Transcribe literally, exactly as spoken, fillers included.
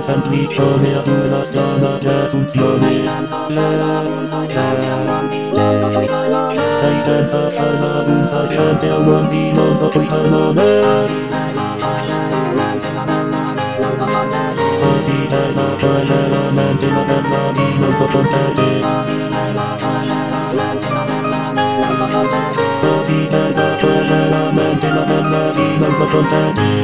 semplice ad una strana presunzione. Lei pensa farla un sergente a un bambino dopo il cannone. Così bella parallelamente la bella di molto contente. Così bella parallelamente la bella di molto contente.